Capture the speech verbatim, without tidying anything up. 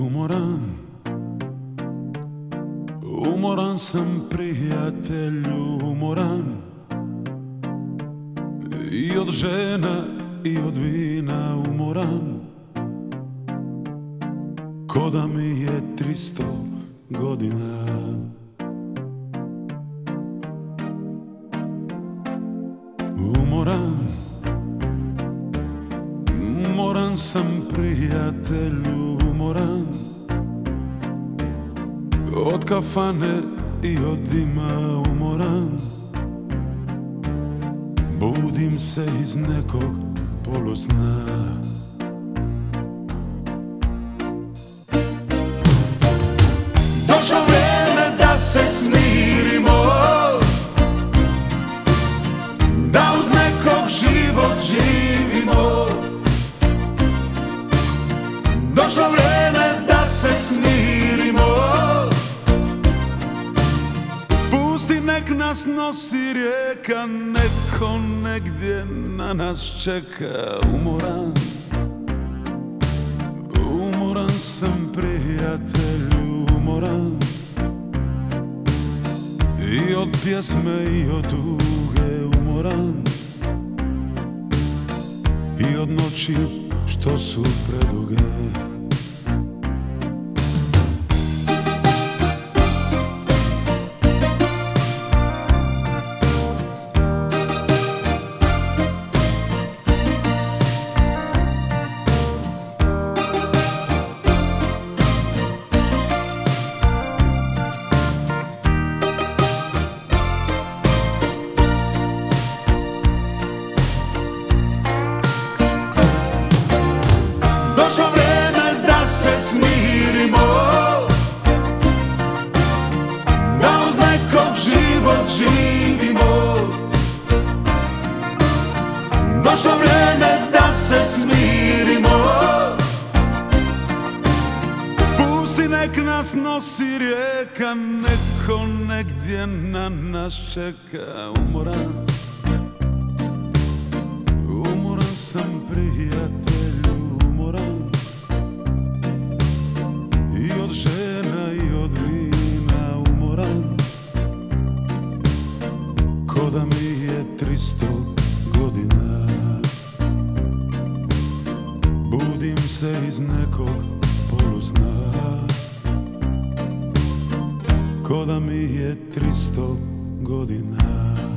Umoran, umoran sam prijatelju, umoran i od žena i od vina, umoran ko da mi je tristo godina. Umoran, umoran sam prijatelju, umoran od kafane i od dima, umoran budim se iz nekog polusna. Došlo vrijeme da se smirimo, da uz nekog život živimo. Došlo vrijeme da se smirimo, pusti nek nas nosi rijeka, neko negdje na nas čeka. Umoran, umoran sam prijatelju, umoran i od pjesme i od tuge, umoran i od noći što su preduge. Došlo vrijeme da se smirimo, da uz nekog život živimo. Došlo vrijeme da se smirimo, pusti nek nas nosi rijeka, neko negdje na nas čeka. Umoran, umoran sam prijatelju, umoran i od žena i od vina, umoran ko da mi je tristo godina. Budim se iz nekog polusna, ko da mi je tristo godina.